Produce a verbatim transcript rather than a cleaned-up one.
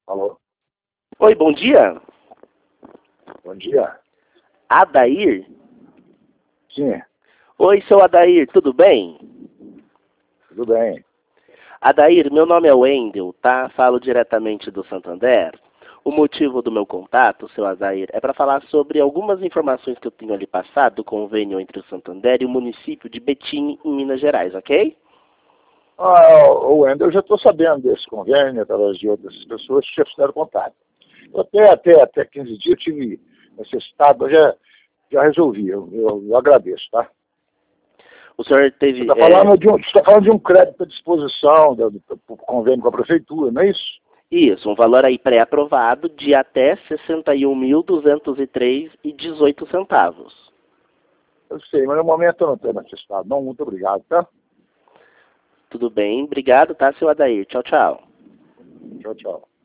Alô? Oi, bom dia. Bom dia. Adair? Sim, Oi, seu Adair, tudo bem? tudo bem. Adair, meu nome é Wendel, tá? Falo diretamente do Santander. O motivo do meu contato, seu Adair, é para falar sobre algumas informações que eu tenho ali passado do convênio entre o Santander e o município de Betim, em Minas Gerais, ok? Ah, o Wendel, eu já estou sabendo desse convênio, através de outras pessoas que já fizeram contato. Eu até, até, até quinze dias eu tive necessitado, mas já, já resolvi, eu, eu, eu agradeço, tá? O senhor Você teve... está é, falando, de um, você tá falando de um crédito à disposição do, do, do convênio com a prefeitura, não é isso? Isso, um valor aí pré-aprovado de até sessenta e um mil duzentos e três reais e dezoito centavos. Eu sei, mas no momento eu não tenho necessidade. Não, muito obrigado, tá? Tudo bem? Obrigado, tá, seu Adair? Tchau, tchau. Tchau, tchau.